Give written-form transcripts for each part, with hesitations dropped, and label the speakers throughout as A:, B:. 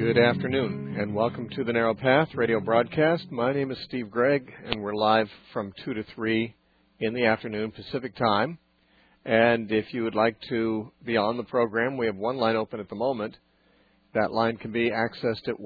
A: Good afternoon, and welcome to the Narrow Path radio broadcast. My name is Steve Gregg, and we're live from 2 to 3 in the afternoon Pacific time. And if you would like to be on the program, we have one line open at the moment. That line can be accessed at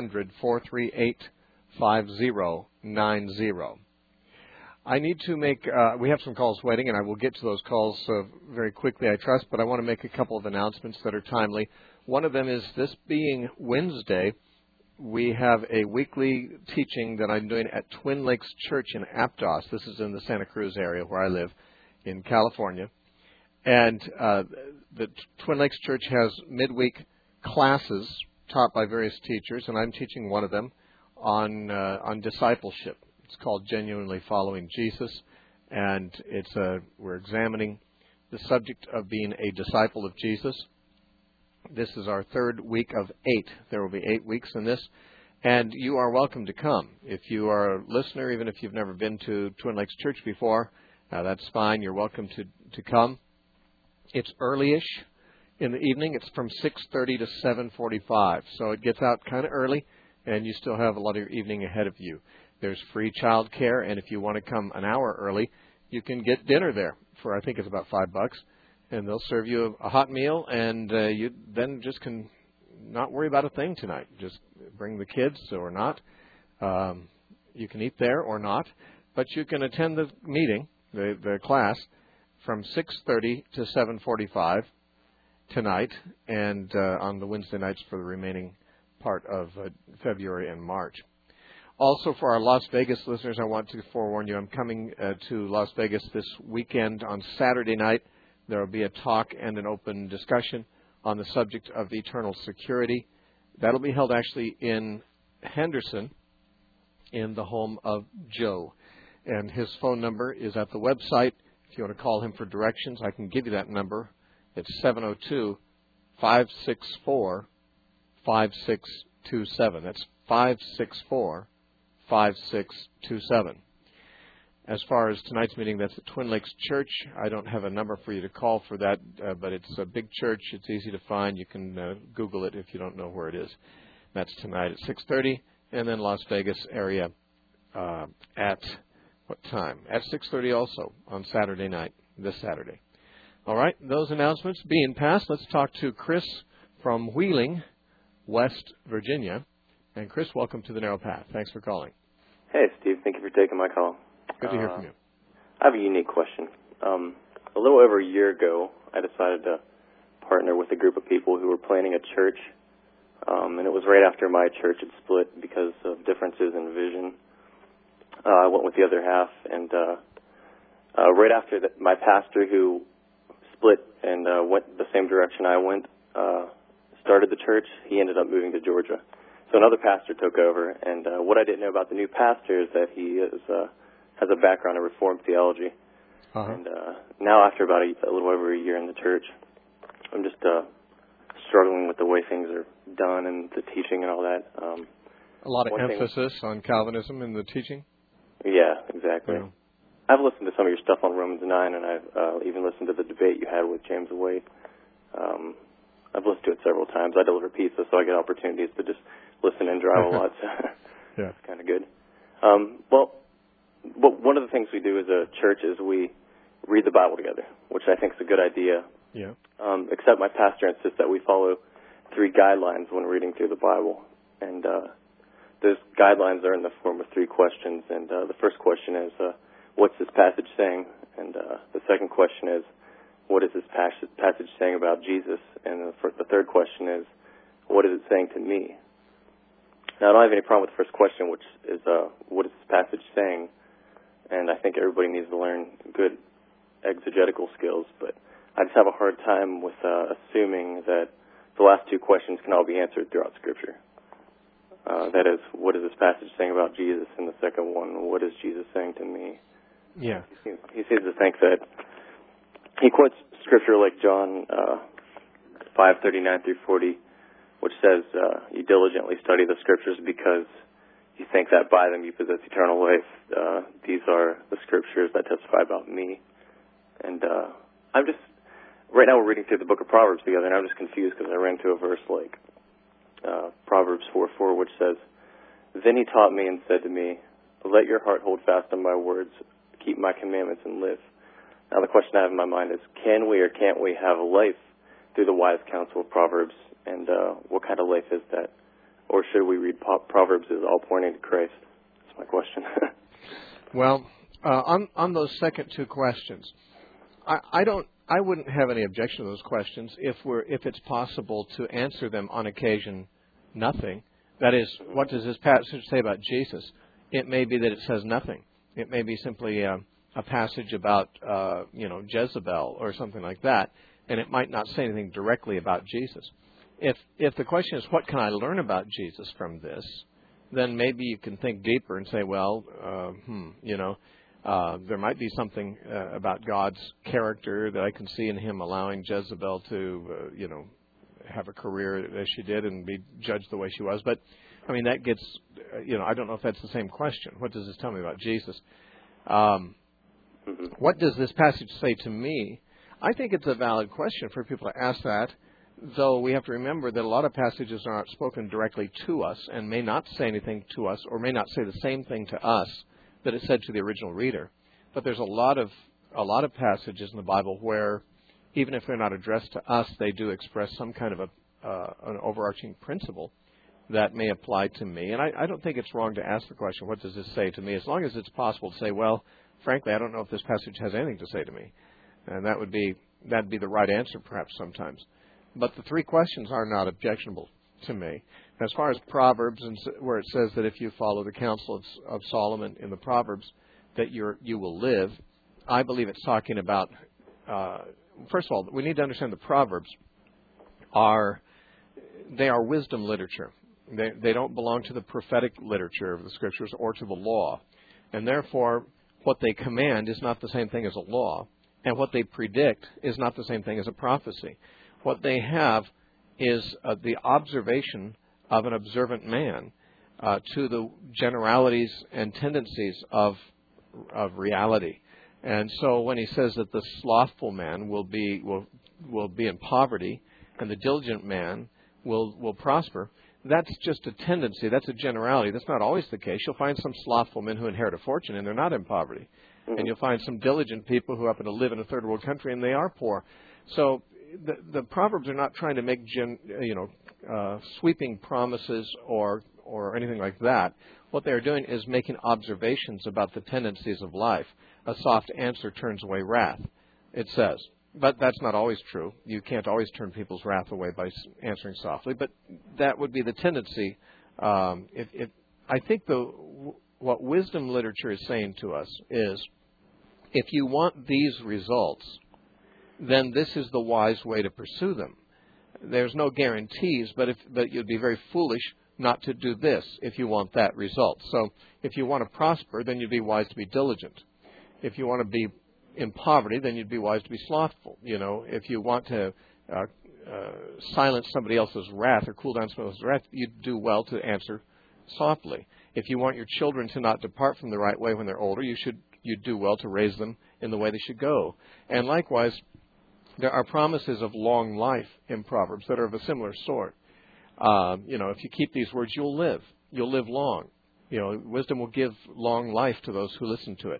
A: 1-800-438-5090. I need to make, we have some calls waiting, and I will get to those calls very quickly, I trust, but I want to make a couple of announcements that are timely. One of them is this being Wednesday, we have a weekly teaching that I'm doing at Twin Lakes Church in Aptos. This is in the Santa Cruz area where I live in California. And the Twin Lakes Church has midweek classes taught by various teachers, and I'm teaching one of them on discipleship. It's called Genuinely Following Jesus, and we're examining the subject of being a disciple of Jesus. This is our third week of 8. There will be 8 weeks in this, and you are welcome to come. If you are a listener, even if you've never been to Twin Lakes Church before, that's fine. You're welcome to come. It's early-ish in the evening. It's from 6:30 to 7:45, so it gets out kind of early, and you still have a lot of your evening ahead of you. There's free child care, and if you want to come an hour early, you can get dinner there for, I think it's about $5. And they'll serve you a hot meal, and you then just can not worry about a thing tonight. Just bring the kids or not. You can eat there or not. But you can attend the meeting, the class, from 6:30 to 7:45 tonight, and on the Wednesday nights for the remaining part of February and March. Also, for our Las Vegas listeners, I want to forewarn you, I'm coming to Las Vegas this weekend on Saturday night. There will be a talk and an open discussion on the subject of eternal security. That'll be held actually in Henderson, in the home of Joe. And his phone number is at the website. If you want to call him for directions, I can give you that number. It's 702-564-5627. That's 564-5627. As far as tonight's meeting, that's at Twin Lakes Church. I don't have a number for you to call for that, but it's a big church. It's easy to find. You can Google it if you don't know where it is. That's tonight at 6:30, and then Las Vegas area at what time? At 6:30 also on Saturday night, this Saturday. All right, those announcements being passed, let's talk to Chris from Wheeling, West Virginia. And Chris, welcome to the Narrow Path. Thanks for calling.
B: Hey, Steve. Thank you for taking my call.
A: Good to hear from you.
B: I have a unique question. A little over a year ago, I decided to partner with a group of people who were planning a church, and it was right after my church had split because of differences in vision. I went with the other half, and right after that, my pastor, who split and went the same direction I went, started the church. He ended up moving to Georgia. So another pastor took over, and what I didn't know about the new pastor is that he has a background in Reformed theology. Uh-huh. And now, after about a little over a year in the church, I'm just struggling with the way things are done and the teaching and all that.
A: A lot of emphasis on Calvinism in the teaching?
B: Yeah, exactly.
A: Yeah.
B: I've listened to some of your stuff on Romans 9, and I've even listened to the debate you had with James White. I've listened to it several times. I deliver pizza, so I get opportunities to just listen and drive a lot. So
A: yeah.
B: It's kind of good. Well, one of the things we do as a church is we read the Bible together, which I think is a good idea.
A: Yeah.
B: Except my pastor insists that we follow 3 guidelines when reading through the Bible. And those guidelines are in the form of 3 questions. And the first question is, what's this passage saying? And the second question is, what is this passage saying about Jesus? And the third question is, what is it saying to me? Now, I don't have any problem with the first question, which is, what is this passage saying? And I think everybody needs to learn good exegetical skills, but I just have a hard time with assuming that the last 2 questions can all be answered throughout Scripture. That is, what is this passage saying about Jesus? And the second one, what is Jesus saying to me?
A: Yeah.
B: He seems to think that he quotes Scripture like John 5:39 through 40, which says, you diligently study the Scriptures because you think that by them you possess eternal life. These are the Scriptures that testify about me. And I'm just, right now we're reading through the book of Proverbs together, and I'm just confused because I ran to a verse like Proverbs 4:4, which says, "Then he taught me and said to me, let your heart hold fast on my words, keep my commandments and live." Now the question I have in my mind is, can we or can't we have life through the wise counsel of Proverbs? And what kind of life is that? Or should we read Proverbs as all pointing to Christ? That's my question.
A: Well, on those second two questions, I wouldn't have any objection to those questions if it's possible to answer them on occasion nothing. That is, what does this passage say about Jesus? It may be that it says nothing. It may be simply a passage about Jezebel or something like that, and it might not say anything directly about Jesus. If the question is, what can I learn about Jesus from this, then maybe you can think deeper and say, well, there might be something about God's character that I can see in him allowing Jezebel to, have a career as she did and be judged the way she was. But, I mean, that gets, I don't know if that's the same question. What does this tell me about Jesus? What does this passage say to me? I think it's a valid question for people to ask that, though we have to remember that a lot of passages are not spoken directly to us and may not say anything to us or may not say the same thing to us that it said to the original reader. But there's a lot of passages in the Bible where, even if they're not addressed to us, they do express some kind of an overarching principle that may apply to me. And I don't think it's wrong to ask the question, what does this say to me? As long as it's possible to say, well, frankly, I don't know if this passage has anything to say to me. And that'd be the right answer perhaps sometimes. But the three questions are not objectionable to me. As far as Proverbs, and where it says that if you follow the counsel of Solomon in the Proverbs, that you will live, I believe it's talking about, first of all, we need to understand the Proverbs are wisdom literature. They don't belong to the prophetic literature of the Scriptures or to the law. And therefore, what they command is not the same thing as a law. And what they predict is not the same thing as a prophecy. What they have is the observation of an observant man to the generalities and tendencies of reality. And so when he says that the slothful man will be in poverty and the diligent man will prosper, that's just a tendency. That's a generality. That's not always the case. You'll find some slothful men who inherit a fortune and they're not in poverty. Mm-hmm. And you'll find some diligent people who happen to live in a third world country and they are poor. So the Proverbs are not trying to make sweeping promises or anything like that. What they're doing is making observations about the tendencies of life. A soft answer turns away wrath, it says. But that's not always true. You can't always turn people's wrath away by answering softly. But that would be the tendency. I think what wisdom literature is saying to us is, if you want these results, then this is the wise way to pursue them. There's no guarantees, but you'd be very foolish not to do this if you want that result. So if you want to prosper, then you'd be wise to be diligent. If you want to be in poverty, then you'd be wise to be slothful. If you want to silence somebody else's wrath or cool down somebody else's wrath, you'd do well to answer softly. If you want your children to not depart from the right way when they're older, you'd do well to raise them in the way they should go. And likewise, there are promises of long life in Proverbs that are of a similar sort. If you keep these words, you'll live. You'll live long. Wisdom will give long life to those who listen to it.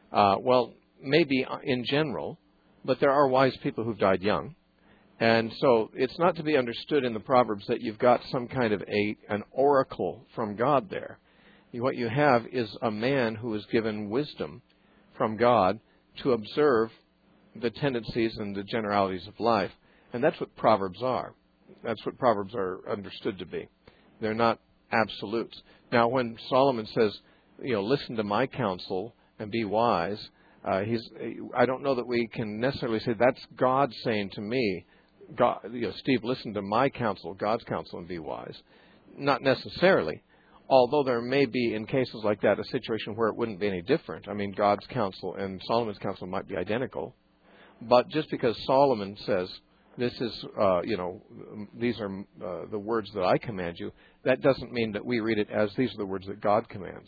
A: Maybe in general, but there are wise people who've died young. And so it's not to be understood in the Proverbs that you've got some kind of an oracle from God there. What you have is a man who is given wisdom from God to observe the tendencies and the generalities of life. And that's what Proverbs are. That's what Proverbs are understood to be. They're not absolutes. Now, when Solomon says, listen to my counsel and be wise, I don't know that we can necessarily say that's God saying to me, God, Steve, listen to my counsel, God's counsel, and be wise. Not necessarily. Although there may be, in cases like that, a situation where it wouldn't be any different. I mean, God's counsel and Solomon's counsel might be identical. But just because Solomon says, this is, these are the words that I command you, that doesn't mean that we read it as these are the words that God commands.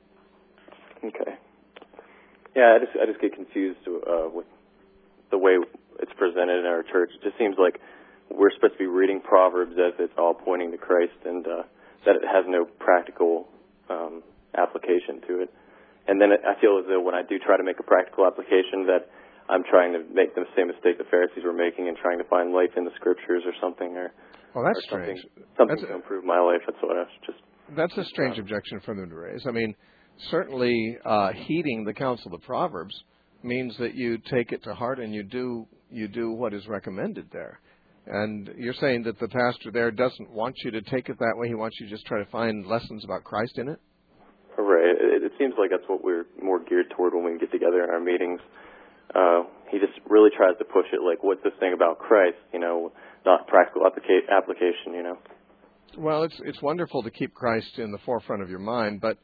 B: Okay. Yeah, I just get confused with the way it's presented in our church. It just seems like we're supposed to be reading Proverbs as it's all pointing to Christ, and that it has no practical application to it. And then I feel as though when I do try to make a practical application, that I'm trying to make the same mistake the Pharisees were making and trying to find life in the Scriptures or something, or
A: that's
B: or something,
A: strange.
B: Something to improve my life. That's what I was just.
A: That's a strange objection for them to raise. I mean, certainly heeding the counsel of the Proverbs means that you take it to heart and you do what is recommended there. And you're saying that the pastor there doesn't want you to take it that way. He wants you to just try to find lessons about Christ in it?
B: Right. It seems like that's what we're more geared toward when we get together in our meetings. He just really tries to push it like, what's this thing about Christ, not practical application,
A: Well, it's wonderful to keep Christ in the forefront of your mind, but,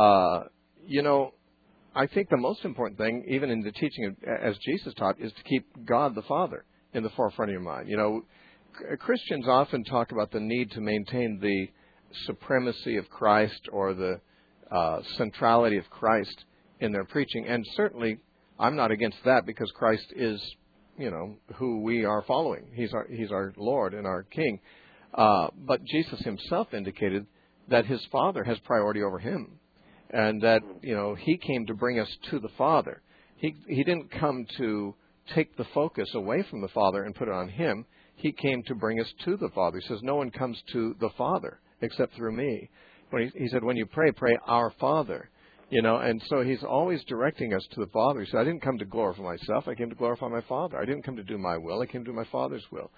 A: I think the most important thing, even in the teaching as Jesus taught, is to keep God the Father in the forefront of your mind. Christians often talk about the need to maintain the supremacy of Christ or the centrality of Christ in their preaching, and certainly I'm not against that because Christ is, who we are following. He's our Lord and our King. But Jesus himself indicated that his Father has priority over him, and that he came to bring us to the Father. He didn't come to take the focus away from the Father and put it on him. He came to bring us to the Father. He says, "No one comes to the Father except through me." He said, "When you pray, pray our Father." And so he's always directing us to the Father. He said, "I didn't come to glorify myself. I came to glorify my Father. I didn't come to do my will. I came to do my Father's will."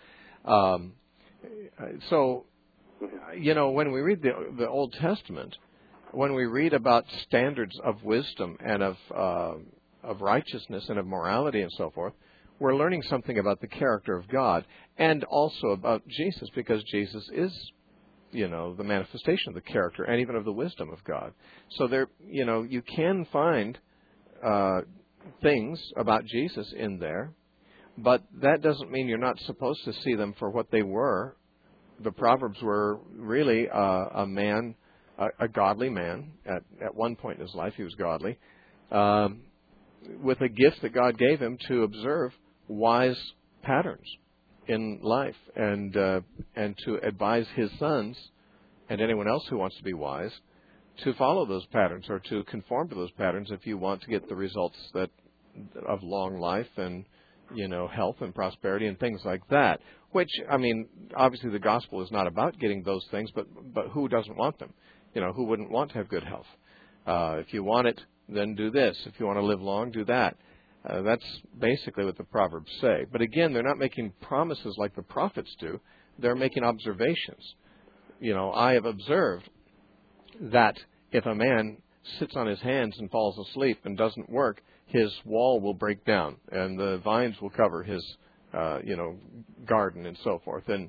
A: When we read the Old Testament, when we read about standards of wisdom and of righteousness and of morality and so forth, we're learning something about the character of God and also about Jesus, because Jesus is, the manifestation of the character and even of the wisdom of God. So there, you can find things about Jesus in there, but that doesn't mean you're not supposed to see them for what they were. The Proverbs were really a man, a godly man. At one point in his life, he was godly, with a gift that God gave him to observe wise patterns in life and to advise his sons and anyone else who wants to be wise to follow those patterns or to conform to those patterns if you want to get the results of long life and health and prosperity and things like that. Which, obviously the gospel is not about getting those things, but who doesn't want them? Who wouldn't want to have good health? If you want it, then do this. If you want to live long, do that. That's basically what the Proverbs say. But again, they're not making promises like the prophets do. They're making observations. I have observed that if a man sits on his hands and falls asleep and doesn't work, his wall will break down and the vines will cover his, garden and so forth. And,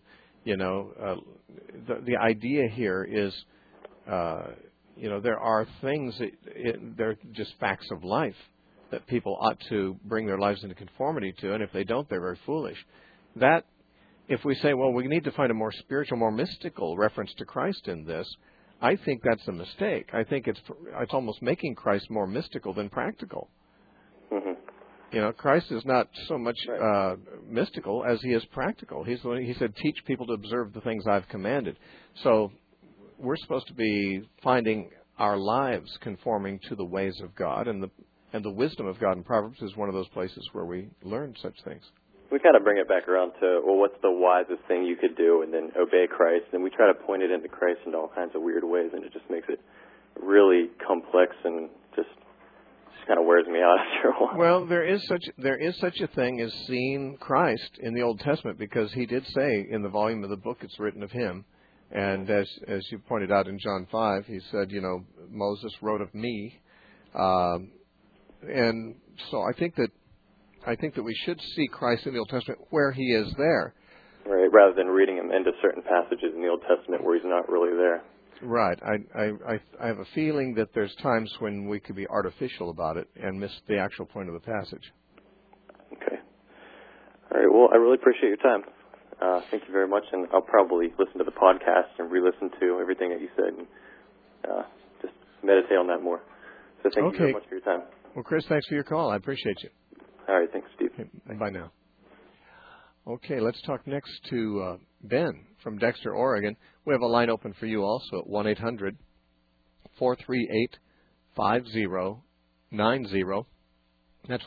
A: the idea here is, there are things they're just facts of life that people ought to bring their lives into conformity to, and if they don't, they're very foolish. That, if we say, well, we need to find a more spiritual, more mystical reference to Christ in this, I think that's a mistake. I think it's almost making Christ more mystical than practical. Mm-hmm. Christ is not so much mystical as he is practical. He said, "Teach people to observe the things I've commanded." So we're supposed to be finding our lives conforming to the ways of God, and the wisdom of God in Proverbs is one of those places where we learn such things.
B: We kind of bring it back around to, well, what's the wisest thing you could do, and then obey Christ. And we try to point it into Christ in all kinds of weird ways, and it just makes it really complex and just kind of wears me out after a while.
A: Well, there is such a thing as seeing Christ in the Old Testament, because he did say in the volume of the book it's written of him. And as you pointed out in John 5, he said, Moses wrote of me. And so I think that we should see Christ in the Old Testament where he is there.
B: Right, rather than reading him into certain passages in the Old Testament where he's not really there.
A: Right. I have a feeling that there's times when we could be artificial about it and miss the actual point of the passage.
B: Okay. All right, well, I really appreciate your time. Thank you very much, and I'll probably listen to the podcast and re-listen to everything that you said and just meditate on that more. So thank you very much for your time.
A: Well, Chris, thanks for your call. I appreciate you.
B: All right, thanks, Steve.
A: Okay, bye now. Okay, let's talk next to Ben from Dexter, Oregon. We have a line open for you also at 1-800-438-5090. That's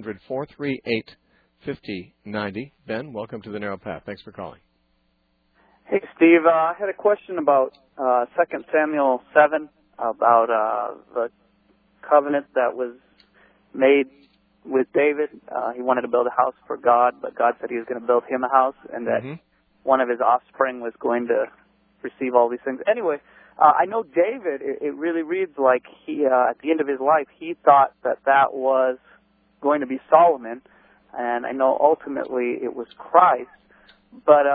A: 1-800-438-5090. Ben, welcome to the Narrow Path. Thanks for calling.
C: Hey, Steve. I had a question about 2 Samuel 7, about the covenant that was made with David. He wanted to build a house for God, but God said he was going to build him a house, and that one of his offspring was going to receive all these things. Anyway, I know David, it really reads like he, at the end of his life, he thought that was going to be Solomon, and I know ultimately it was Christ, but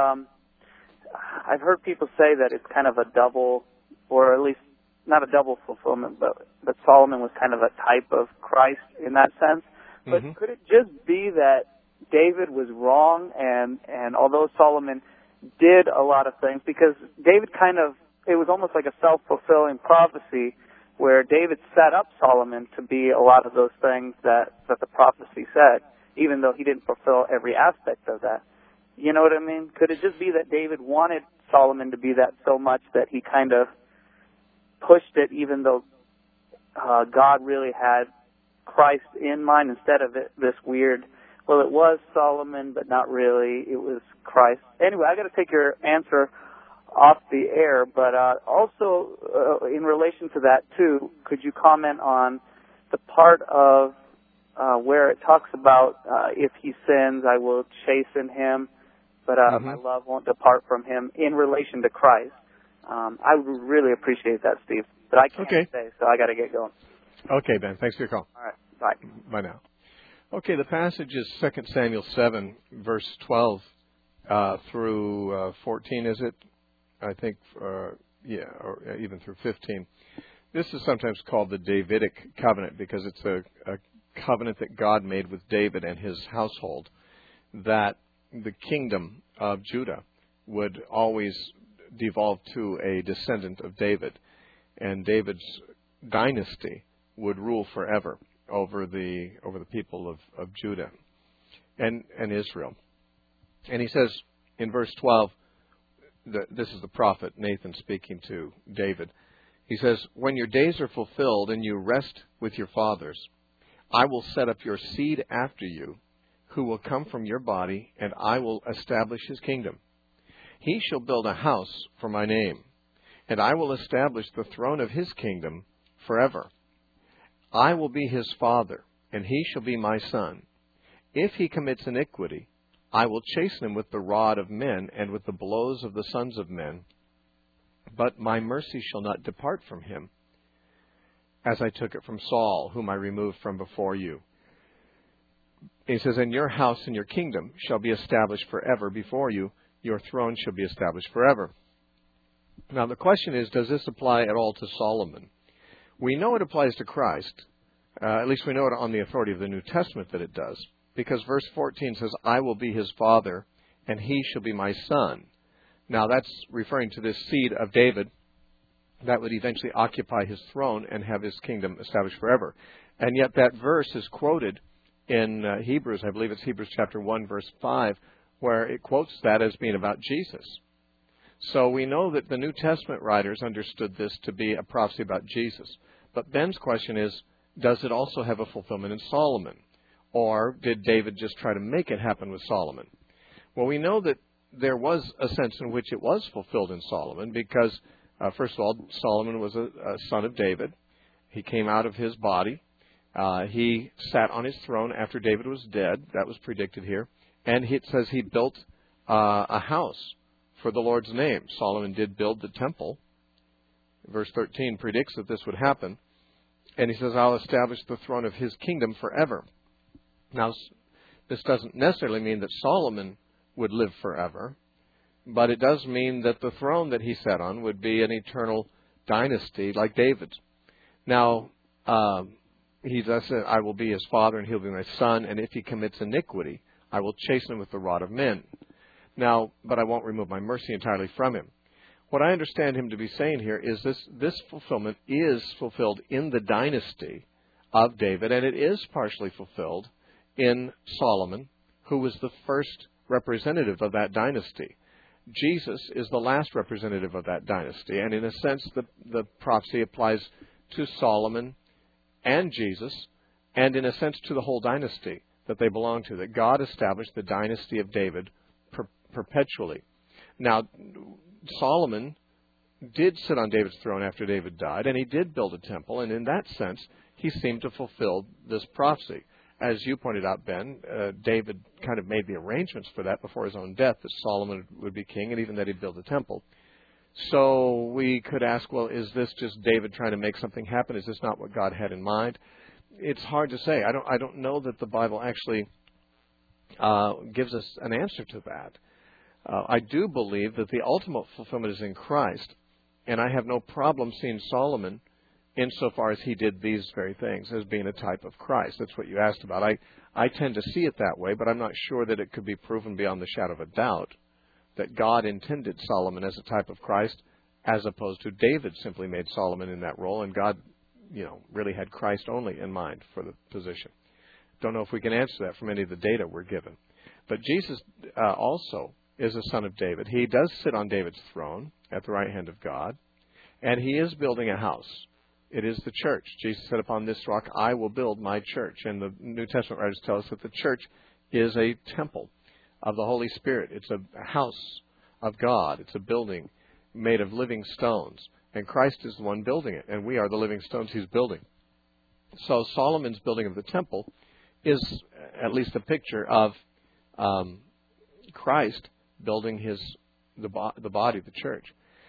C: I've heard people say that it's kind of a double, or at least not a double fulfillment, but Solomon was kind of a type of Christ in that sense. But could it just be that David was wrong, and although Solomon did a lot of things, because David it was almost like a self-fulfilling prophecy where David set up Solomon to be a lot of those things that the prophecy said, even though he didn't fulfill every aspect of that. You know what I mean? Could it just be that David wanted Solomon to be that so much that he kind of pushed it, even though God really had Christ in mind instead of this weird, well, it was Solomon, but not really, it was Christ. Anyway, I got to take your answer off the air, but also in relation to that too, could you comment on the part of where it talks about if he sins, I will chasten him, but my love won't depart from him in relation to Christ. I would really appreciate that, Steve, but I can't stay, so I got to get going.
A: Okay, Ben. Thanks for your call.
C: All right. Bye.
A: Bye now. Okay, the passage is 2 Samuel 7, verse 12 through 14, is it? I think, or even through 15. This is sometimes called the Davidic covenant because it's a covenant that God made with David and his household, that the kingdom of Judah would always devolve to a descendant of David, and David's dynasty would rule forever over the people of Judah and Israel. And he says in verse 12, this is the prophet Nathan speaking to David. He says, "When your days are fulfilled and you rest with your fathers, I will set up your seed after you, who will come from your body, and I will establish his kingdom. He shall build a house for my name, and I will establish the throne of his kingdom forever. I will be his father, and he shall be my son. If he commits iniquity, I will chasten him with the rod of men and with the blows of the sons of men. But my mercy shall not depart from him, as I took it from Saul, whom I removed from before you." He says, "And your house and your kingdom shall be established forever before you. Your throne shall be established forever." Now the question is, does this apply at all to Solomon? We know it applies to Christ. At least we know it on the authority of the New Testament that it does. Because verse 14 says, "I will be his father, and he shall be my son." Now that's referring to this seed of David that would eventually occupy his throne and have his kingdom established forever. And yet that verse is quoted in Hebrews, I believe it's Hebrews chapter 1, verse 5, where it quotes that as being about Jesus. So we know that the New Testament writers understood this to be a prophecy about Jesus. But Ben's question is, does it also have a fulfillment in Solomon? Or did David just try to make it happen with Solomon? Well, we know that there was a sense in which it was fulfilled in Solomon because, first of all, Solomon was a son of David. He came out of his body. He sat on his throne after David was dead. That was predicted here. And it says he built a house for the Lord's name. Solomon did build the temple. Verse 13 predicts that this would happen. And he says, "I'll establish the throne of his kingdom forever." Now, this doesn't necessarily mean that Solomon would live forever, but it does mean that the throne that he sat on would be an eternal dynasty like David's. Now, he does say, "I will be his father and he'll be my son, and if he commits iniquity, I will chasten him with the rod of men. Now, but I won't remove my mercy entirely from him." What I understand him to be saying here is this fulfillment is fulfilled in the dynasty of David, and it is partially fulfilled in Solomon, who was the first representative of that dynasty. Jesus is the last representative of that dynasty, and in a sense, the prophecy applies to Solomon and Jesus, and in a sense to the whole dynasty that they belong to, that God established the dynasty of David perpetually. Now, Solomon did sit on David's throne after David died, and he did build a temple, and in that sense, he seemed to fulfill this prophecy. As you pointed out, Ben, David kind of made the arrangements for that before his own death, that Solomon would be king, and even that he'd build a temple. So we could ask, well, is this just David trying to make something happen? Is this not what God had in mind? It's hard to say. I don't know that the Bible actually gives us an answer to that. I do believe that the ultimate fulfillment is in Christ, and I have no problem seeing Solomon, insofar as he did these very things, as being a type of Christ. That's what you asked about. I tend to see it that way, but I'm not sure that it could be proven beyond the shadow of a doubt that God intended Solomon as a type of Christ, as opposed to David simply made Solomon in that role, and God, really had Christ only in mind for the position. Don't know if we can answer that from any of the data we're given. But Jesus also is a son of David. He does sit on David's throne at the right hand of God, and he is building a house. It is the church. Jesus said, upon this rock I will build my church. And the New Testament writers tell us that the church is a temple of the Holy Spirit. It's a house of God. It's a building made of living stones. And Christ is the one building it, and we are the living stones he's building. So Solomon's building of the temple is at least a picture of Christ building the body of the church.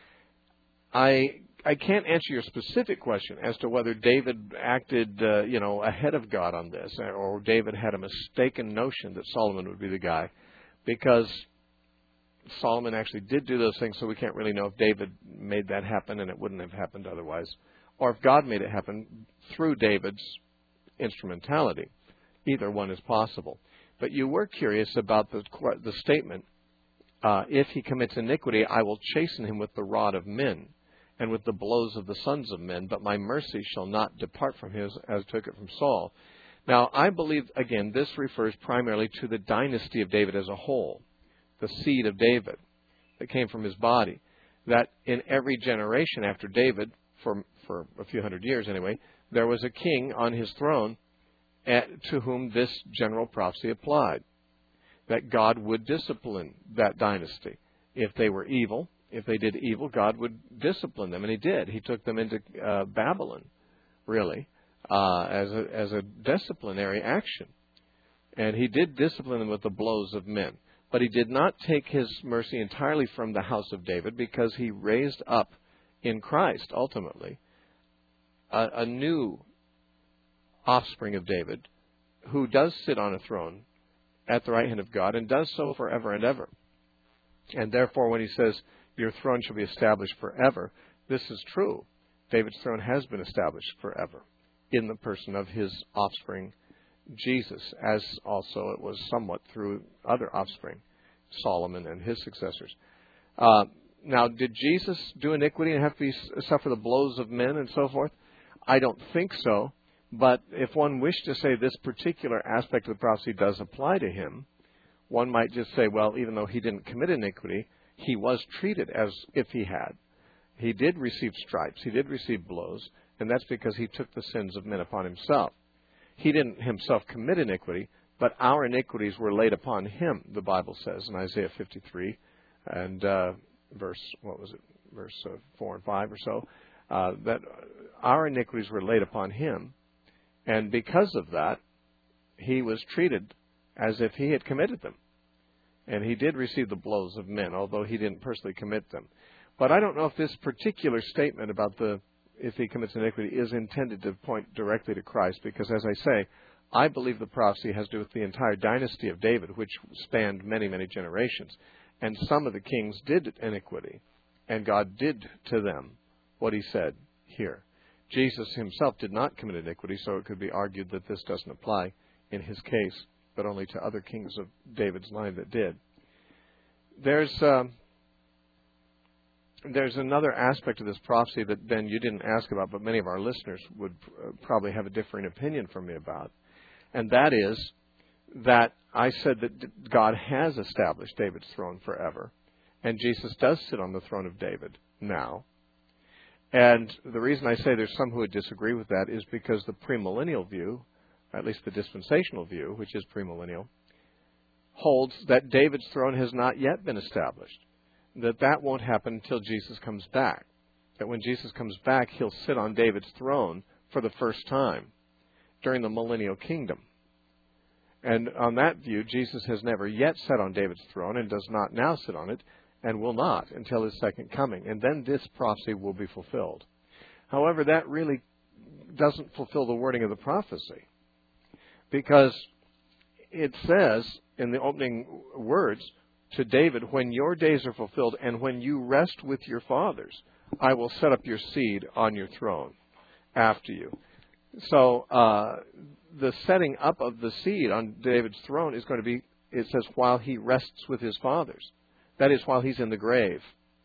A: I can't answer your specific question as to whether David acted, ahead of God on this, or David had a mistaken notion that Solomon would be the guy, because Solomon actually did do those things, so we can't really know if David made that happen and it wouldn't have happened otherwise, or if God made it happen through David's instrumentality. Either one is possible. But you were curious about the statement, if he commits iniquity, I will chasten him with the rod of men and with the blows of the sons of men, but my mercy shall not depart from him as took it from Saul. Now, I believe, again, this refers primarily to the dynasty of David as a whole, the seed of David that came from his body, that in every generation after David, for a few hundred years anyway, there was a king on his throne to whom this general prophecy applied, that God would discipline that dynasty. If they were evil, if they did evil, God would discipline them, and he did. He took them into Babylon, really, as a disciplinary action. And he did discipline them with the blows of men. But he did not take his mercy entirely from the house of David, because he raised up in Christ, ultimately, a new offspring of David who does sit on a throne at the right hand of God and does so forever and ever. And therefore, when he says, your throne shall be established forever, this is true. David's throne has been established forever in the person of his offspring, Jesus, as also it was somewhat through other offspring, Solomon and his successors. Now, did Jesus do iniquity and have to suffer the blows of men and so forth? I don't think so. But if one wished to say this particular aspect of the prophecy does apply to him, one might just say, well, even though he didn't commit iniquity, he was treated as if he had. He did receive stripes. He did receive blows, and that's because he took the sins of men upon himself. He didn't himself commit iniquity, but our iniquities were laid upon him, the Bible says in Isaiah 53, and verse 4 and 5 or so, that our iniquities were laid upon him, and because of that, he was treated as if he had committed them. And he did receive the blows of men, although he didn't personally commit them. But I don't know if this particular statement about if he commits iniquity is intended to point directly to Christ, because as I say, I believe the prophecy has to do with the entire dynasty of David, which spanned many, many generations. And some of the kings did iniquity, and God did to them what he said here. Jesus himself did not commit iniquity, so it could be argued that this doesn't apply in his case, but only to other kings of David's line that did. There's another aspect of this prophecy that, Ben, you didn't ask about, but many of our listeners would probably have a differing opinion from me about. And that is that I said that God has established David's throne forever, and Jesus does sit on the throne of David now. And the reason I say there's some who would disagree with that is because the premillennial view, at least the dispensational view, which is premillennial, holds that David's throne has not yet been established, that won't happen until Jesus comes back, that when Jesus comes back, he'll sit on David's throne for the first time during the millennial kingdom. And on that view, Jesus has never yet sat on David's throne and does not now sit on it and will not until his second coming. And then this prophecy will be fulfilled. However, that really doesn't fulfill the wording of the prophecy, because it says in the opening words to David, when your days are fulfilled and when you rest with your fathers, I will set up your seed on your throne after you. So the setting up of the seed on David's throne is going to be, it says, while he rests with his fathers. That is, while he's in the grave.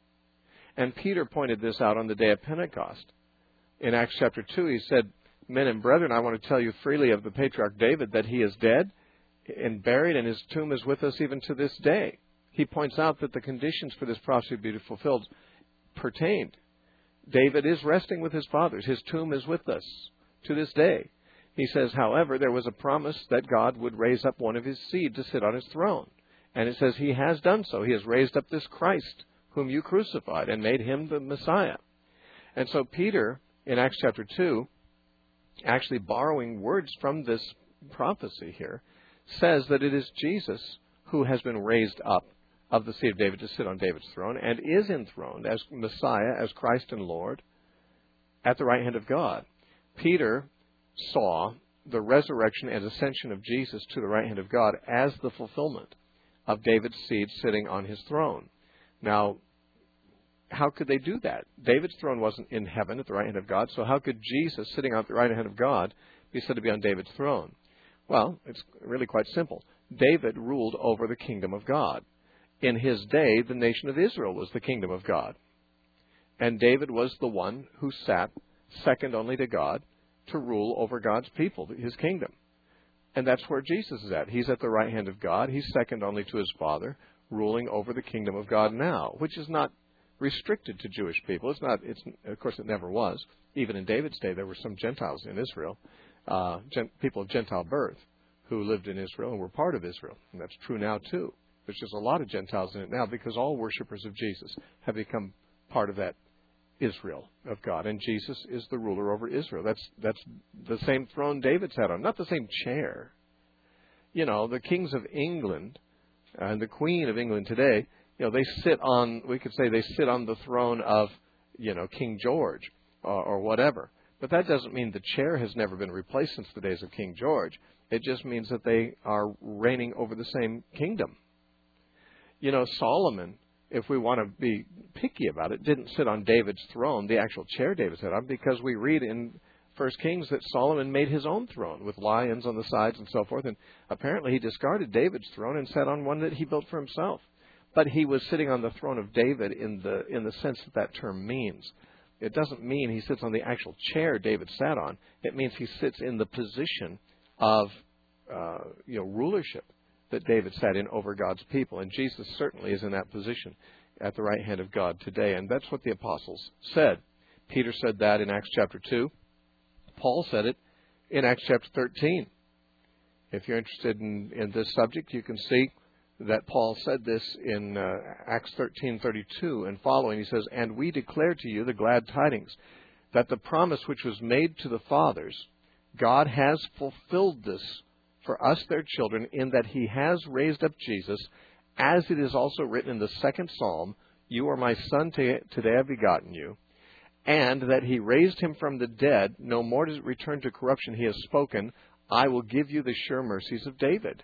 A: And Peter pointed this out on the day of Pentecost. In Acts chapter 2, he said, men and brethren, I want to tell you freely of the patriarch David that he is dead and buried, and his tomb is with us even to this day. He points out that the conditions for this prophecy to be fulfilled pertained. David is resting with his fathers. His tomb is with us to this day. He says, however, there was a promise that God would raise up one of his seed to sit on his throne. And it says he has done so. He has raised up this Christ, whom you crucified, and made him the Messiah. And so Peter, in Acts chapter 2, actually borrowing words from this prophecy here, says that it is Jesus who has been raised up of the seed of David to sit on David's throne and is enthroned as Messiah, as Christ and Lord, at the right hand of God. Peter saw the resurrection and ascension of Jesus to the right hand of God as the fulfillment of David's seed sitting on his throne. Now, how could they do that? David's throne wasn't in heaven at the right hand of God, so how could Jesus, sitting at the right hand of God, be said to be on David's throne? Well, it's really quite simple. David ruled over the kingdom of God. In his day, the nation of Israel was the kingdom of God. And David was the one who sat second only to God to rule over God's people, his kingdom. And that's where Jesus is at. He's at the right hand of God. He's second only to his Father, ruling over the kingdom of God now, which is not restricted to Jewish people. Of course, it never was. Even in David's day, there were some Gentiles in Israel, people of Gentile birth, who lived in Israel and were part of Israel. And that's true now, too. There's just a lot of Gentiles in it now because all worshipers of Jesus have become part of that Israel of God. And Jesus is the ruler over Israel. That's the same throne David sat on, not the same chair. You know, the kings of England and the Queen of England today, they sit on, we could say they sit on the throne of, King George or whatever. But that doesn't mean the chair has never been replaced since the days of King George. It just means that they are reigning over the same kingdom. Solomon, if we want to be picky about it, didn't sit on David's throne, the actual chair David sat on, because we read in 1 Kings that Solomon made his own throne with lions on the sides and so forth. And apparently he discarded David's throne and sat on one that he built for himself. But he was sitting on the throne of David in the sense that term means. It doesn't mean he sits on the actual chair David sat on. It means he sits in the position of rulership that David sat in over God's people. And Jesus certainly is in that position at the right hand of God today. And that's what the apostles said. Peter said that in Acts chapter 2. Paul said it in Acts chapter 13. If you're interested in this subject, you can see that Paul said this in Acts 13:32 and following. He says, "And we declare to you the glad tidings, that the promise which was made to the fathers, God has fulfilled this for us their children, in that he has raised up Jesus, as it is also written in the second psalm, you are my son, today I have begotten you. And that he raised him from the dead, no more does it return to corruption. He has spoken, I will give you the sure mercies of David."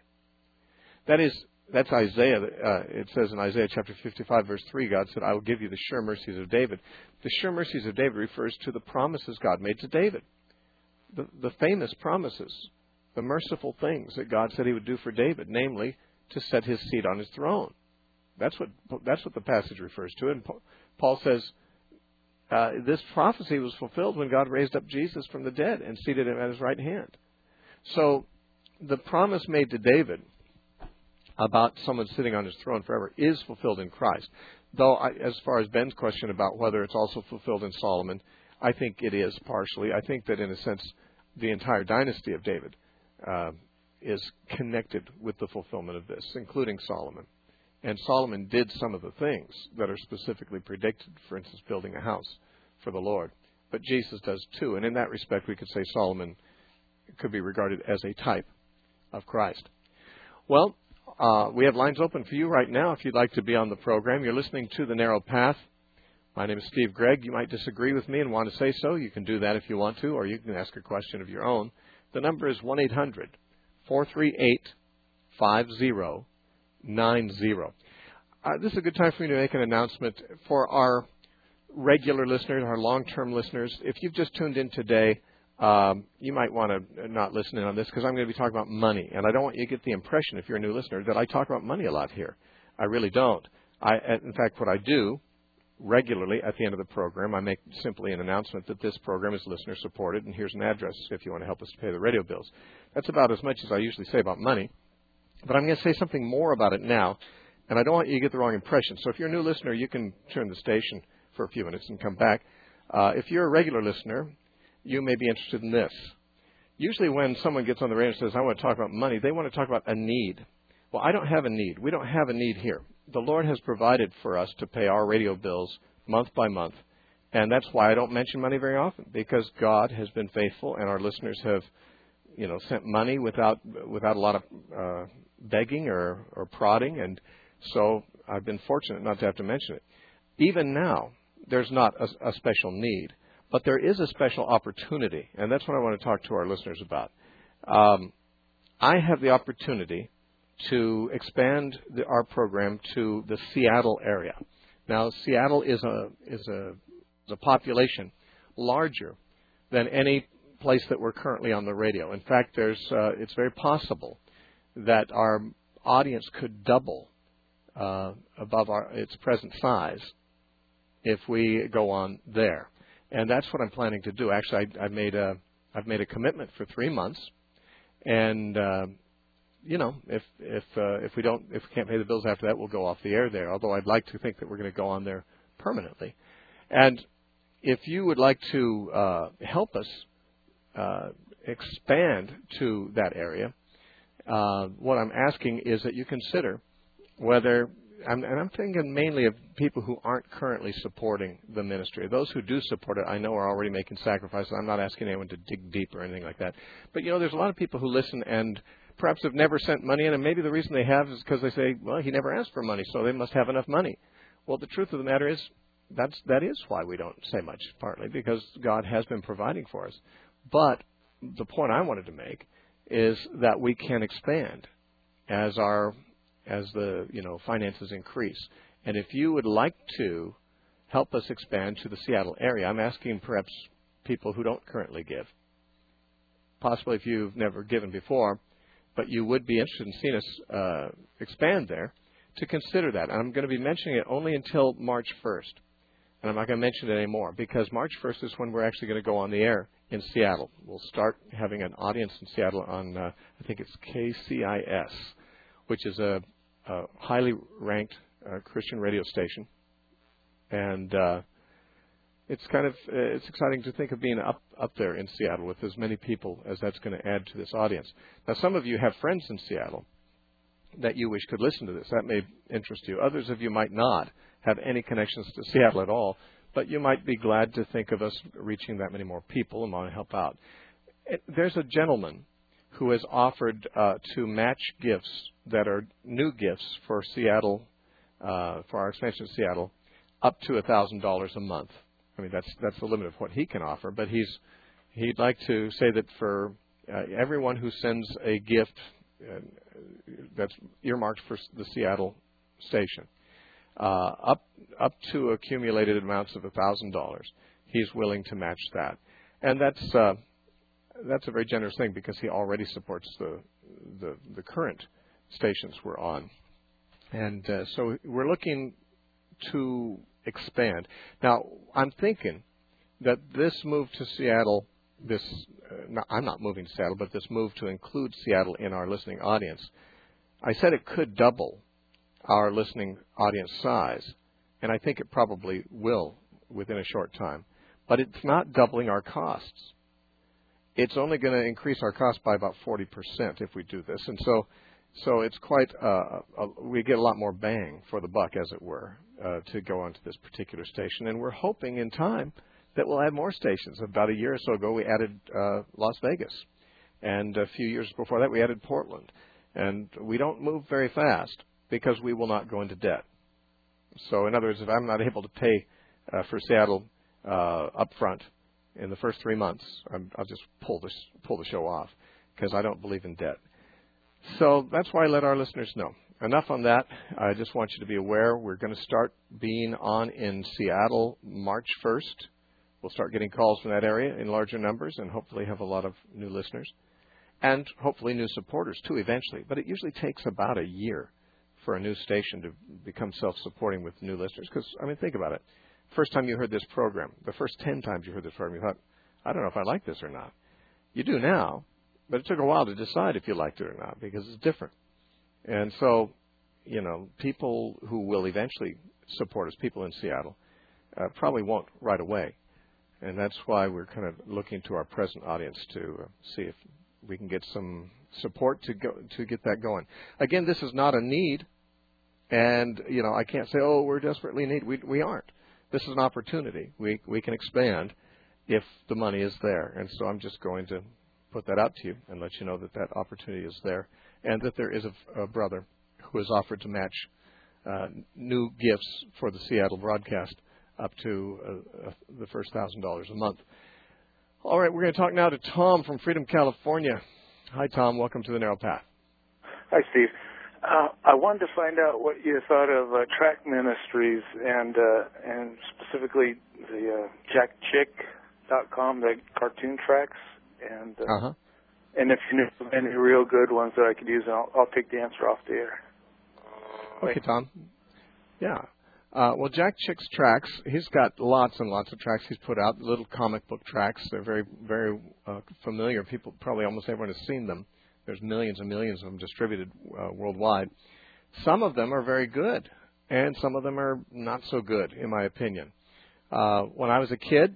A: That's Isaiah. It says in Isaiah chapter 55, verse 3, God said, I will give you the sure mercies of David. The sure mercies of David refers to the promises God made to David. The famous promises, the merciful things that God said he would do for David, namely to set his seat on his throne. That's what the passage refers to. And Paul says this prophecy was fulfilled when God raised up Jesus from the dead and seated him at his right hand. So the promise made to David about someone sitting on his throne forever is fulfilled in Christ. Though, as far as Ben's question about whether it's also fulfilled in Solomon, I think it is partially. I think that, in a sense, the entire dynasty of David is connected with the fulfillment of this, including Solomon. And Solomon did some of the things that are specifically predicted, for instance, building a house for the Lord. But Jesus does too. And in that respect, we could say Solomon could be regarded as a type of Christ. Well, we have lines open for you right now if you'd like to be on the program. You're listening to The Narrow Path. My name is Steve Gregg. You might disagree with me and want to say so. You can do that if you want to, or you can ask a question of your own. The number is 1-800-438-5090. This is a good time for me to make an announcement for our regular listeners, our long-term listeners. If you've just tuned in today, you might want to not listen in on this because I'm going to be talking about money. And I don't want you to get the impression, if you're a new listener, that I talk about money a lot here. I really don't. In fact, what I do regularly at the end of the program, I make simply an announcement that this program is listener-supported, and here's an address if you want to help us to pay the radio bills. That's about as much as I usually say about money. But I'm going to say something more about it now, and I don't want you to get the wrong impression. So if you're a new listener, you can turn the station for a few minutes and come back. If you're a regular listener, you may be interested in this. Usually when someone gets on the radio and says, I want to talk about money, they want to talk about a need. Well, I don't have a need. We don't have a need here. The Lord has provided for us to pay our radio bills month by month, and that's why I don't mention money very often, because God has been faithful, and our listeners have, sent money without a lot of begging or prodding, and so I've been fortunate not to have to mention it. Even now, there's not a special need, but there is a special opportunity, and that's what I want to talk to our listeners about. I have the opportunity to expand our program to the Seattle area. Now, Seattle is a population larger than any place that we're currently on the radio. In fact, it's very possible that our audience could double above its present size if we go on there, and that's what I'm planning to do. Actually, I've made a commitment for 3 months, and if we can't pay the bills after that, we'll go off the air there. Although I'd like to think that we're going to go on there permanently. And if you would like to help us expand to that area, what I'm asking is that you consider whether, and I'm thinking mainly of people who aren't currently supporting the ministry. Those who do support it, I know, are already making sacrifices. I'm not asking anyone to dig deep or anything like that. But, there's a lot of people who listen and perhaps have never sent money in, and maybe the reason they have is because they say, well, he never asked for money, so they must have enough money. Well, the truth of the matter is that is why we don't say much, partly because God has been providing for us. But the point I wanted to make is that we can expand as the finances increase. And if you would like to help us expand to the Seattle area, I'm asking perhaps people who don't currently give, possibly if you've never given before, but you would be interested in seeing us expand there, to consider that. And I'm going to be mentioning it only until March 1st. And I'm not going to mention it anymore, because March 1st is when we're actually going to go on the air in Seattle. We'll start having an audience in Seattle on, I think it's KCIS, which is a highly ranked Christian radio station. And it's exciting to think of being up there in Seattle with as many people as that's going to add to this audience. Now, some of you have friends in Seattle that you wish could listen to this. That may interest you. Others of you might not have any connections to Seattle at all, but you might be glad to think of us reaching that many more people and want to help out. There's a gentleman who has offered to match gifts that are new gifts for Seattle, for our expansion to Seattle, up to $1,000 a month. I mean, that's the limit of what he can offer, but he'd like to say that for everyone who sends a gift that's earmarked for the Seattle station, up to accumulated amounts of $1,000, he's willing to match that, and that's a very generous thing because he already supports the current stations we're on, and so we're looking to expand. Now, I'm thinking that this move to Seattle, I'm not moving to Seattle, but this move to include Seattle in our listening audience, I said it could double our listening audience size, and I think it probably will within a short time. But it's not doubling our costs. It's only going to increase our cost by about 40% if we do this. And so it's quite, we get a lot more bang for the buck, as it were, to go onto this particular station. And we're hoping in time that we'll add more stations. About a year or so ago, we added Las Vegas. And a few years before that, we added Portland. And we don't move very fast because we will not go into debt. So in other words, if I'm not able to pay for Seattle up front in the first 3 months, I'll just pull the show off because I don't believe in debt. So that's why I let our listeners know. Enough on that. I just want you to be aware we're going to start being on in Seattle March 1st. We'll start getting calls from that area in larger numbers and hopefully have a lot of new listeners and hopefully new supporters too eventually. But it usually takes about a year for a new station to become self-supporting with new listeners because, I mean, think about it. First time you heard this program, the first 10 times you heard this program, you thought, I don't know if I like this or not. You do now, but it took a while to decide if you liked it or not because it's different. And so, you know, people who will eventually support us, people in Seattle, probably won't right away. And that's why we're kind of looking to our present audience to see if we can get some support to get that going. Again, this is not a need. And, you know, I can't say, oh, we're desperately in need. We aren't. This is an opportunity. We can expand if the money is there. And so I'm just going to put that out to you and let you know that that opportunity is there and that there is a brother who has offered to match new gifts for the Seattle broadcast up to the first $1,000 a month. All right, we're going to talk now to Tom from Freedom, California. Hi, Tom. Welcome to the Narrow Path.
D: Hi, Steve. I wanted to find out what you thought of Track Ministries and specifically the jackchick.com, the cartoon tracks, and if you knew of any real good ones that I could use, I'll take the answer off the air.
A: Okay, Tom. Yeah. Well, Jack Chick's tracks, he's got lots and lots of tracks he's put out, little comic book tracks. They're very, very familiar. People, probably almost everyone has seen them. There's millions and millions of them distributed worldwide. Some of them are very good, and some of them are not so good, in my opinion. When I was a kid,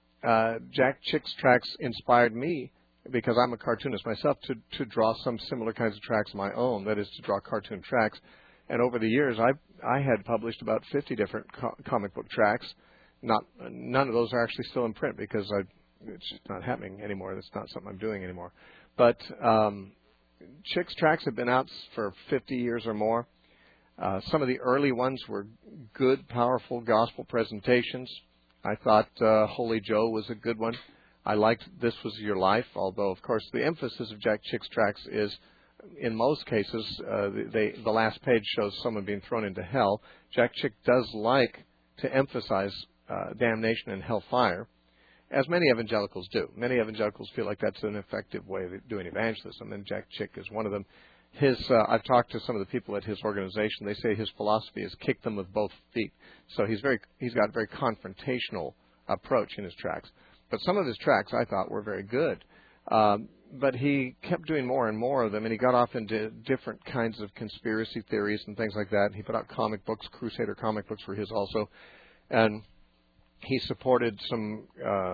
A: Jack Chick's tracks inspired me, because I'm a cartoonist myself, to draw some similar kinds of tracks of my own, that is, to draw cartoon tracks. And over the years, I had published about 50 different comic book tracks. None of those are actually still in print because it's just not happening anymore. That's not something I'm doing anymore. But Chick's tracks have been out for 50 years or more. Some of the early ones were good, powerful gospel presentations. I thought Holy Joe was a good one. I liked This Was Your Life, although, of course, the emphasis of Jack Chick's tracks is, in most cases, the last page shows someone being thrown into hell. Jack Chick does like to emphasize damnation and hellfire, as many evangelicals do. Many evangelicals feel like that's an effective way of doing evangelism, and Jack Chick is one of them. I've talked to some of the people at his organization. They say his philosophy is kick them with both feet. So he's got a very confrontational approach in his tracks. But some of his tracks I thought were very good. But he kept doing more and more of them, and he got off into different kinds of conspiracy theories and things like that. He put out comic books. Crusader comic books were his also. And he supported some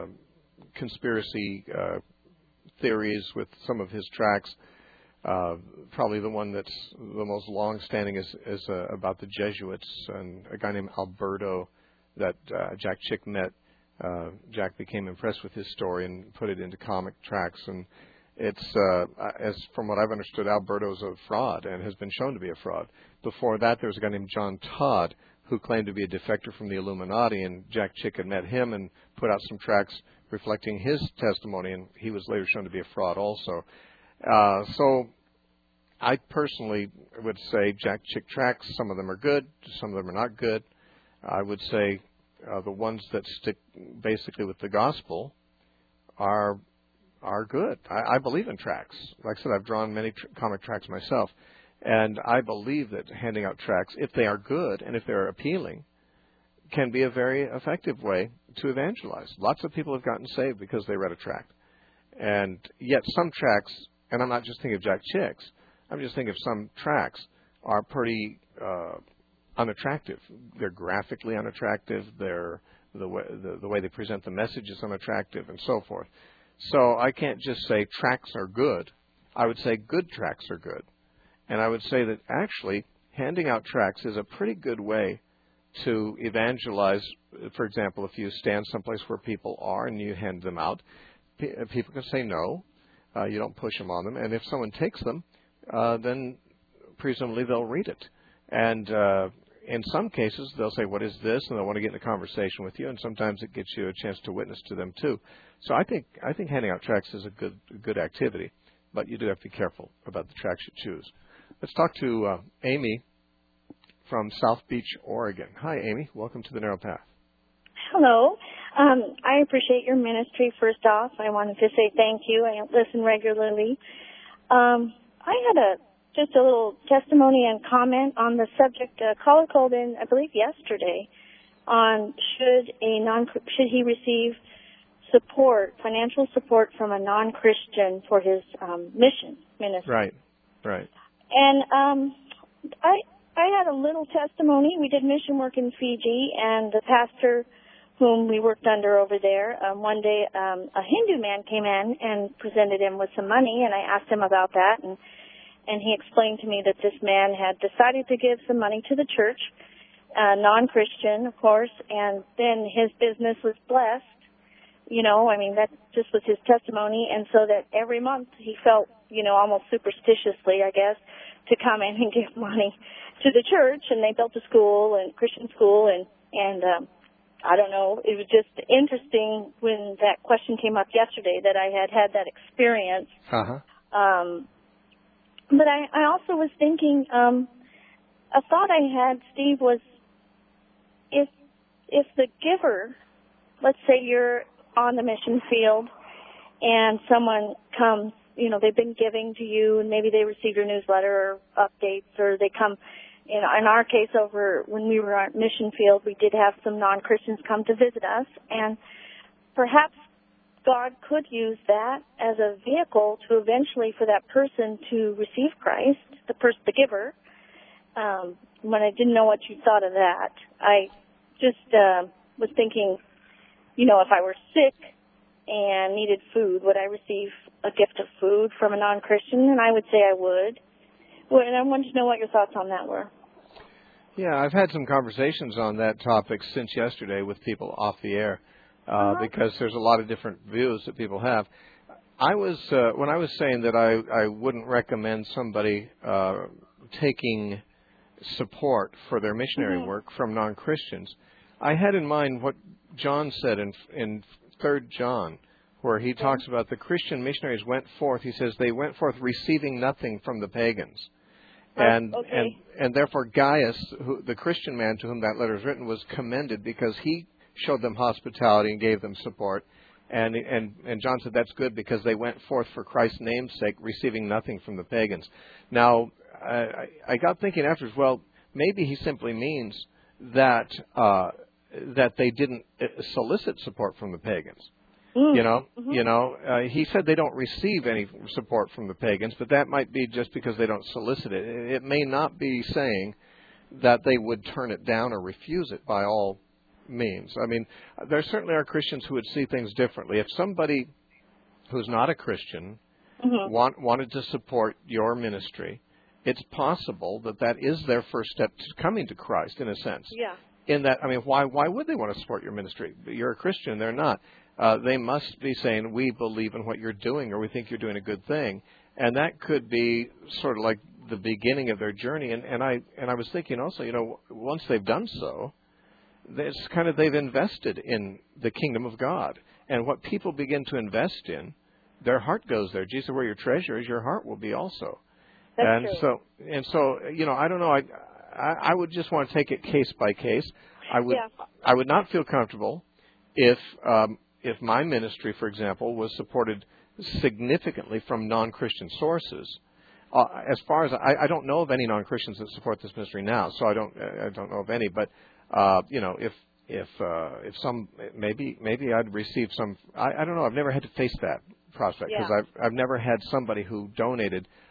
A: conspiracy theories with some of his tracks. Probably the one that's the most long-standing is about the Jesuits and a guy named Alberto that Jack Chick met. Jack became impressed with his story and put it into comic tracks. And it's, as from what I've understood, Alberto's a fraud and has been shown to be a fraud. Before that, there was a guy named John Todd who claimed to be a defector from the Illuminati, and Jack Chick had met him and put out some tracks reflecting his testimony, and he was later shown to be a fraud also. So I personally would say Jack Chick tracks, some of them are good, some of them are not good. I would say the ones that stick basically with the gospel are good. I believe in tracks. Like I said, I've drawn many comic tracks myself. And I believe that handing out tracts, if they are good and if they're appealing, can be a very effective way to evangelize. Lots of people have gotten saved because they read a tract. And yet some tracts, and I'm not just thinking of Jack Chick's, I'm just thinking of some tracts are pretty unattractive. They're graphically unattractive. They're the way they present the message is unattractive, and so forth. So I can't just say tracts are good. I would say good tracts are good. And I would say that actually handing out tracts is a pretty good way to evangelize. For example, if you stand someplace where people are and you hand them out, people can say no. You don't push them on them. And if someone takes them, then presumably they'll read it. And in some cases, they'll say, what is this? And they'll want to get in a conversation with you. And sometimes it gets you a chance to witness to them, too. So I think handing out tracts is a good activity. But you do have to be careful about the tracts you choose. Let's talk to Amy from South Beach, Oregon. Hi, Amy. Welcome to the Narrow Path.
E: Hello. I appreciate your ministry, first off. I wanted to say thank you. I listen regularly. I had just a little testimony and comment on the subject. A caller called in, I believe, yesterday on should he receive support, financial support from a non-Christian for his mission ministry.
A: Right.
E: And I had a little testimony. We did mission work in Fiji, and the pastor whom we worked under over there, one day a Hindu man came in and presented him with some money, and I asked him about that, and he explained to me that this man had decided to give some money to the church, non-Christian, of course, and then his business was blessed. That just was his testimony, and so that every month he felt, almost superstitiously, I guess, to come in and give money to the church, and they built a school, and Christian school, and I don't know, it was just interesting when that question came up yesterday that I had that experience.
A: Uh-huh.
E: But I also was thinking, a thought I had, Steve, was if the giver, let's say you're on the mission field and someone comes, they've been giving to you and maybe they receive your newsletter or updates, or they come, in our case over when we were on mission field, we did have some non-Christians come to visit us, and perhaps God could use that as a vehicle to eventually for that person to receive Christ, the giver. When I didn't know what you thought of that, I just was thinking, if I were sick and needed food, would I receive a gift of food from a non-Christian? And I would say I would. And I wanted to know what your thoughts on that were.
A: Yeah, I've had some conversations on that topic since yesterday with people off the air. Because there's a lot of different views that people have. I was when I was saying that I wouldn't recommend somebody taking support for their missionary work from non-Christians, I had in mind what John said in 3 John, where he talks about the Christian missionaries went forth. He says they went forth receiving nothing from the pagans. And therefore Gaius, the Christian man to whom that letter is written, was commended because he showed them hospitality and gave them support. And John said that's good because they went forth for Christ's name's sake, receiving nothing from the pagans. Now, I got thinking afterwards, well, maybe he simply means that they didn't solicit support from the pagans. He said they don't receive any support from the pagans, but that might be just because they don't solicit it. It may not be saying that they would turn it down or refuse it by all means. I mean, there certainly are Christians who would see things differently. If somebody who's not a Christian wanted to support your ministry, it's possible that is their first step to coming to Christ, in a sense.
E: Yeah.
A: In that, I mean, why would they want to support your ministry? You're a Christian, they're not. They must be saying, we believe in what you're doing, or we think you're doing a good thing. And that could be sort of like the beginning of their journey. And I was thinking also, once they've done so, it's kind of they've invested in the kingdom of God. And what people begin to invest in, their heart goes there. Jesus said, where your treasure is, your heart will be also.
E: That's true.
A: So, I don't know. I would just want to take it case by case. I would not feel comfortable if my ministry, for example, was supported significantly from non-Christian sources. As far as I don't know of any non-Christians that support this ministry now, so I don't know of any. But if some maybe I'd receive some. I don't know. I've never had to face that prospect because I've never had somebody who donated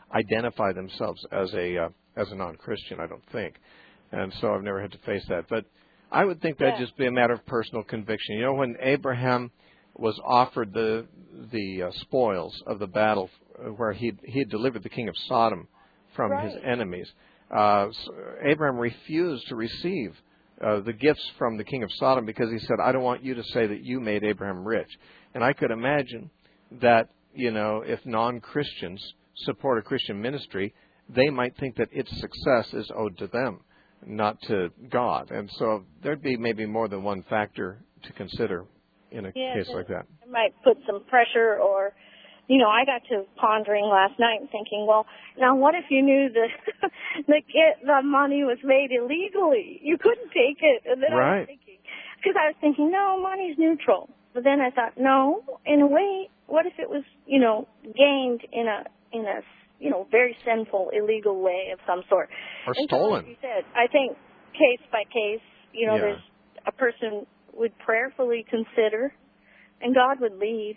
A: identify themselves as a non-Christian, I don't think. And so I've never had to face that. But I would think that'd just be a matter of personal conviction. You know, when Abraham was offered the spoils of the battle where he had delivered the king of Sodom from his enemies, Abraham refused to receive the gifts from the king of Sodom because he said, I don't want you to say that you made Abraham rich. And I could imagine that, you know, if non-Christians support a Christian ministry, they might think that its success is owed to them, not to God. And so there'd be maybe more than one factor to consider in a case like that.
E: It might put some pressure or, you know, I got to pondering last night and thinking, well, now what if you knew that the money was made illegally? You couldn't take it. And then I was thinking, no, money's neutral. But then I thought, no, in a way, what if it was, you know, gained in a you know, very sinful, illegal way of some sort.
A: Or stolen.
E: So, like you said, I think case by case, you know, there's a person would prayerfully consider, and God would lead.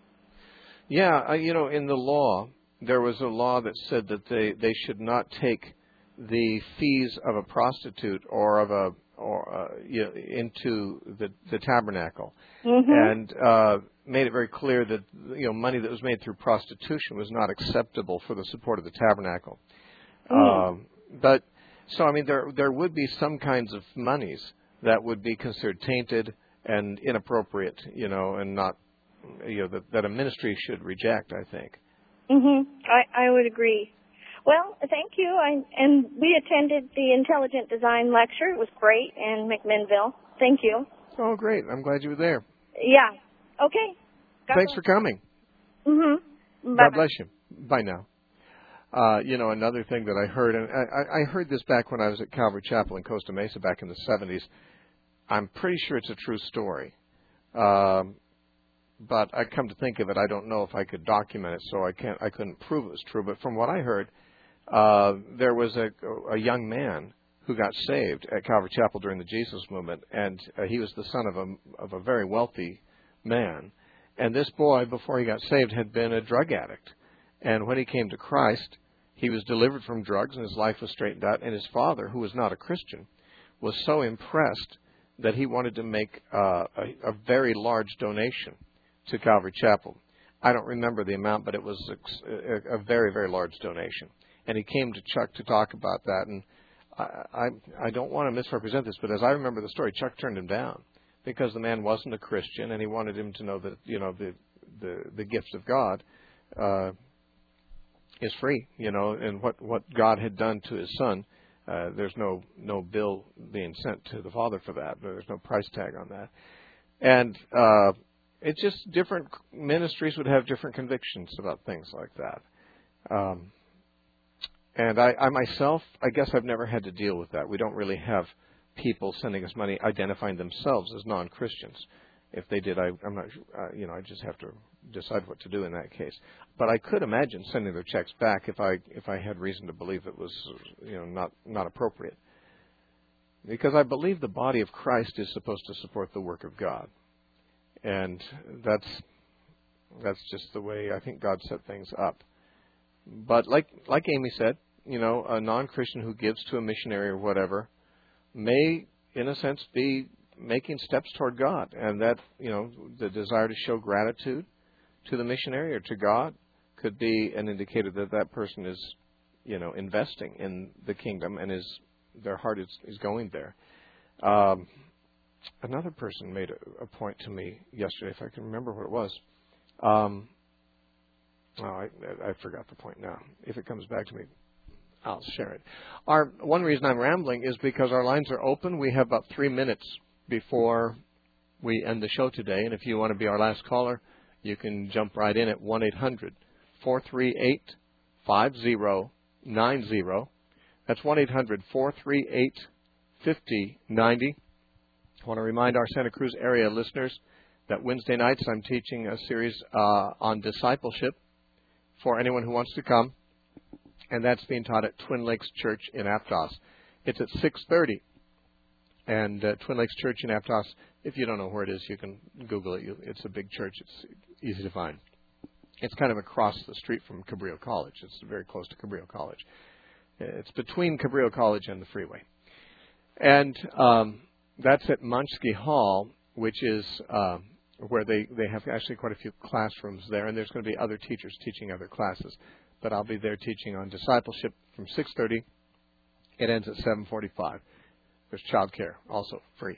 A: Yeah, you know, in the law, there was a law that said that they should not take the fees of a prostitute or of you know, into the tabernacle, and made it very clear that, you know, money that was made through prostitution was not acceptable for the support of the tabernacle. But so I mean, there would be some kinds of monies that would be considered tainted and inappropriate, you know, and not, you know, that a ministry should reject, I think.
E: I would agree. Well, thank you. And we attended the Intelligent Design lecture. It was great in McMinnville. Thank you.
A: Oh, great. I'm glad you were there.
E: Yeah. Okay.
A: Thanks for coming.
E: Bye-bye.
A: God bless you. Bye now. You know, another thing that I heard, and I heard this back when I was at Calvary Chapel in Costa Mesa back in the 70s. I'm pretty sure it's a true story. But I come to think of it, I don't know if I could document it, so I couldn't prove it was true. But from what I heard, there was a young man who got saved at Calvary Chapel during the Jesus movement, and he was the son of a very wealthy man. And this boy, before he got saved, had been a drug addict. And when he came to Christ, he was delivered from drugs, and his life was straightened out. And his father, who was not a Christian, was so impressed that he wanted to make a very large donation to Calvary Chapel. I don't remember the amount, but it was a very, very large donation. And he came to Chuck to talk about that. And I don't want to misrepresent this, but as I remember the story, Chuck turned him down because the man wasn't a Christian, and he wanted him to know that, you know, the gifts of God is free, you know, and what God had done to his son. There's no bill being sent to the father for that. There's no price tag on that. And it's just different ministries would have different convictions about things like that. And I myself, I guess I've never had to deal with that. We don't really have people sending us money identifying themselves as non-Christians. If they did, I'm not, you know, I just have to decide what to do in that case. But I could imagine sending their checks back if I had reason to believe it was, you know, not appropriate. Because I believe the body of Christ is supposed to support the work of God. And that's just the way I think God set things up. But like Amy said, you know, a non-Christian who gives to a missionary or whatever may, in a sense, be making steps toward God. And that, you know, the desire to show gratitude to the missionary or to God could be an indicator that that person is, you know, investing in the kingdom and their heart is going there. Another person made a point to me yesterday, if I can remember what it was. I forgot the point now. If it comes back to me, I'll share it. One reason I'm rambling is because our lines are open. We have about 3 minutes before we end the show today. And if you want to be our last caller, you can jump right in at 1-800-438-5090. That's 1-800-438-5090. I want to remind our Santa Cruz area listeners that Wednesday nights I'm teaching a series on discipleship for anyone who wants to come, and that's being taught at Twin Lakes Church in Aptos. It's at 6:30, and Twin Lakes Church in Aptos, if you don't know where it is, you can Google it. It's a big church. It's easy to find. It's kind of across the street from Cabrillo College. It's very close to Cabrillo College. It's between Cabrillo College and the freeway. And that's at Munchke Hall, which is where they have actually quite a few classrooms there, and there's going to be other teachers teaching other classes. But I'll be there teaching on discipleship from 6:30. It ends at 7:45. There's childcare, also free.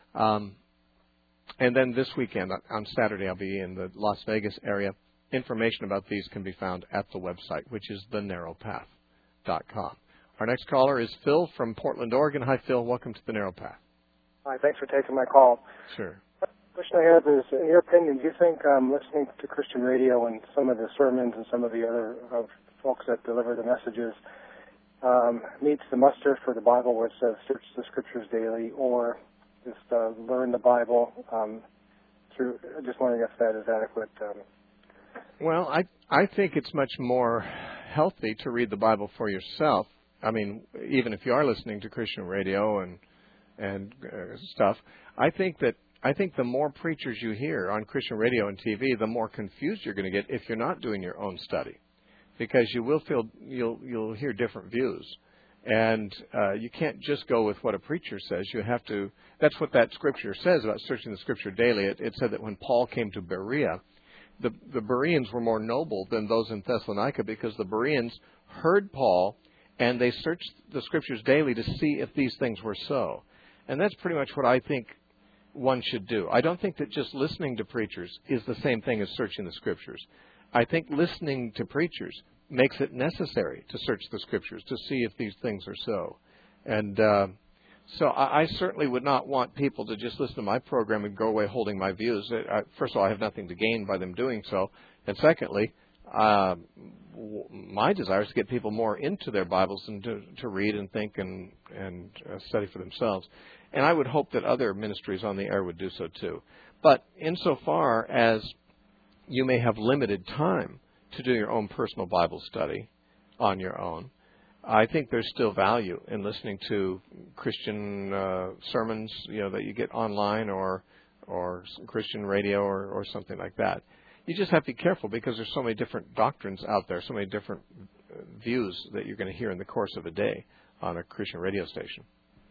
A: And then this weekend, on Saturday, I'll be in the Las Vegas area. Information about these can be found at the website, which is thenarrowpath.com. Our next caller is Phil from Portland, Oregon. Hi, Phil. Welcome to The Narrow Path.
F: Hi, thanks for taking my call.
A: Sure.
F: The question I have is, in your opinion, do you think listening to Christian radio and some of the sermons and some of the other folks that deliver the messages meets the muster for the Bible where it says search the Scriptures daily, or just learn the Bible through? Just wondering if that is adequate.
A: Well, I think it's much more healthy to read the Bible for yourself. I mean, even if you are listening to Christian radio and stuff, I think the more preachers you hear on Christian radio and TV, the more confused you're going to get if you're not doing your own study, because you will feel you'll hear different views, and you can't just go with what a preacher says. You have to. That's what that scripture says about searching the Scripture daily. It said that when Paul came to Berea, the Bereans were more noble than those in Thessalonica, because the Bereans heard Paul and they searched the Scriptures daily to see if these things were so. And that's pretty much what I think one should do. I don't think that just listening to preachers is the same thing as searching the Scriptures. I think listening to preachers makes it necessary to search the Scriptures to see if these things are so. And so I certainly would not want people to just listen to my program and go away holding my views. First of all, I have nothing to gain by them doing so. And secondly, my desire is to get people more into their Bibles and to read and think and study for themselves. And I would hope that other ministries on the air would do so too. But insofar as you may have limited time to do your own personal Bible study on your own, I think there's still value in listening to Christian sermons, that you get online or Christian radio or something like that. You just have to be careful, because there's so many different doctrines out there, so many different views that you're going to hear in the course of a day on a Christian radio station.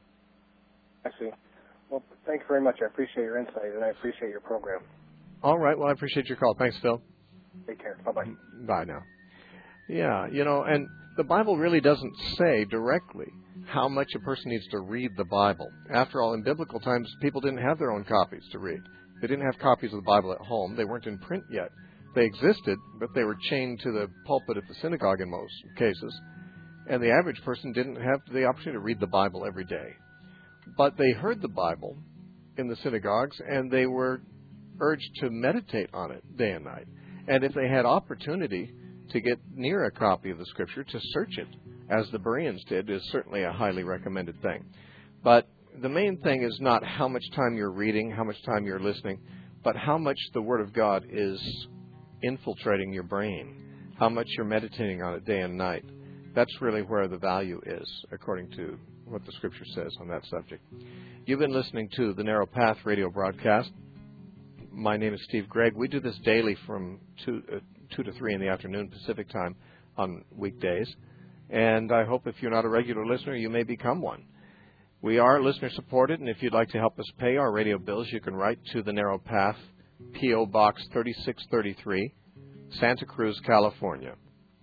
F: I see. Well, thank you very much. I appreciate your insight, and I appreciate your program.
A: All right. Well, I appreciate your call. Thanks, Phil.
F: Take care. Bye-bye.
A: Bye now. Yeah, and the Bible really doesn't say directly how much a person needs to read the Bible. After all, in biblical times, people didn't have their own copies to read. They didn't have copies of the Bible at home. They weren't in print yet. They existed, but they were chained to the pulpit at the synagogue in most cases. And the average person didn't have the opportunity to read the Bible every day. But they heard the Bible in the synagogues, and they were urged to meditate on it day and night. And if they had opportunity to get near a copy of the Scripture, to search it, as the Bereans did, is certainly a highly recommended thing. But the main thing is not how much time you're reading, how much time you're listening, but how much the Word of God is infiltrating your brain, how much you're meditating on it day and night. That's really where the value is, according to what the Scripture says on that subject. You've been listening to the Narrow Path radio broadcast. My name is Steve Gregg. We do this daily from 2 to 3 in the afternoon Pacific time on weekdays. And I hope if you're not a regular listener, you may become one. We are listener-supported, and if you'd like to help us pay our radio bills, you can write to The Narrow Path, P.O. Box 3633, Santa Cruz, California,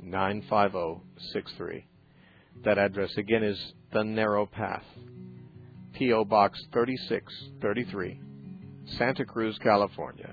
A: 95063. That address again is The Narrow Path, P.O. Box 3633, Santa Cruz, California,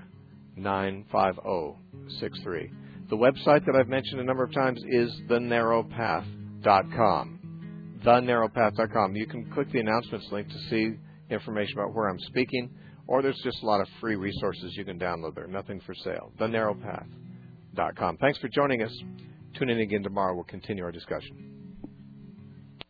A: 95063. The website that I've mentioned a number of times is thenarrowpath.com. thenarrowpath.com. You can click the announcements link to see information about where I'm speaking, or there's just a lot of free resources you can download there. Nothing for sale. thenarrowpath.com. Thanks for joining us. Tune in again tomorrow. We'll continue our discussion.